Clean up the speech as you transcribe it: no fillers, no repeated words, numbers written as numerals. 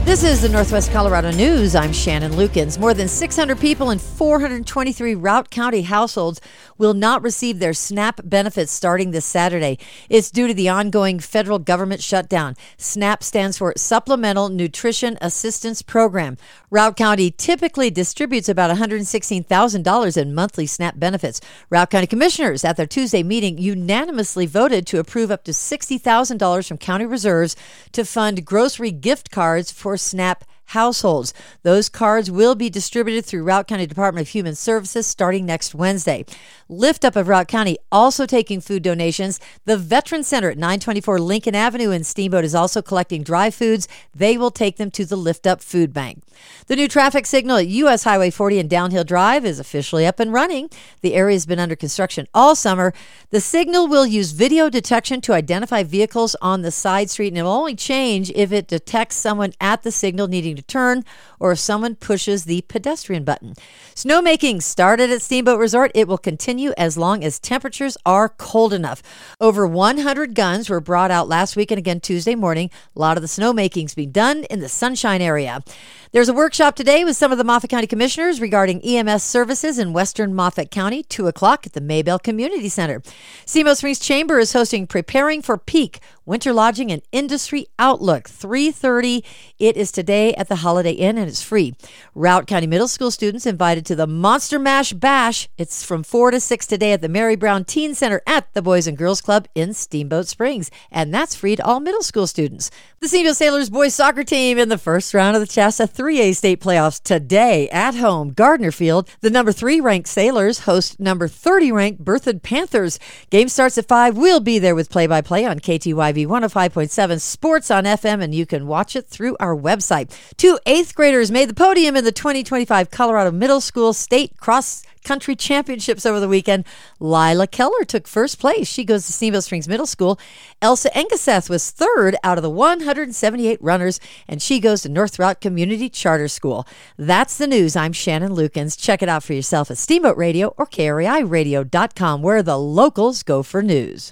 This is the Northwest Colorado News. I'm Shannon Lukens. More than 600 people in 423 Routt County households will not receive their SNAP benefits starting this Saturday. It's due to the ongoing federal government shutdown. SNAP stands for Supplemental Nutrition Assistance Program. Routt County typically distributes about $116,000 in monthly SNAP benefits. Routt County commissioners at their Tuesday meeting unanimously voted to approve up to $60,000 from county reserves to fund grocery gift cards for SNAP households. Those cards will be distributed through Routt County Department of Human Services starting next Wednesday. Lift Up of Routt County also taking food donations. The Veteran Center at 924 Lincoln Avenue in Steamboat is also collecting dry foods. They will take them to the Lift Up Food Bank. The new traffic signal at U.S. Highway 40 and Downhill Drive is officially up and running. The area has been under construction all summer. The signal will use video detection to identify vehicles on the side street, and it will only change if it detects someone at the signal needing to turn or if someone pushes the pedestrian button. Snowmaking started at Steamboat Resort. It will continue as long as temperatures are cold enough. Over 100 guns were brought out last week and again Tuesday morning. A lot of the snowmaking's being done in the Sunshine area. There's a workshop today with some of the Moffat County commissioners regarding EMS services in western Moffat County, 2 o'clock at the Maybell Community Center. Steamboat Springs Chamber is hosting Preparing for Peak, Winter Lodging and Industry Outlook, 3:30. It is today at the Holiday Inn and it's free. Routt County Middle School students invited to the Monster Mash Bash. It's from 4 to 6 today at the Mary Brown Teen Center at the Boys and Girls Club in Steamboat Springs. And that's free to all middle school students. The Steamboat Sailors boys soccer team in the first round of the Shasta 3A state playoffs today at home, Gardner Field. The number 3 ranked Sailors host number 30 ranked Berthoud Panthers. Game starts at 5. We'll be there with play-by-play on KTYV 105.7 Sports on FM, and you can watch it through our website. 2 8th graders made the podium in the 2025 Colorado Middle School State Cross Country Championships over the weekend. Lila Keller took first place. She goes to Steamboat Springs Middle School. Elsa Engeseth was third out of the 178 runners, and she goes to North Routt Community Charter School. That's the news. I'm Shannon Lukens. Check it out for yourself at Steamboat Radio or KRAIRadio.com, where the locals go for news.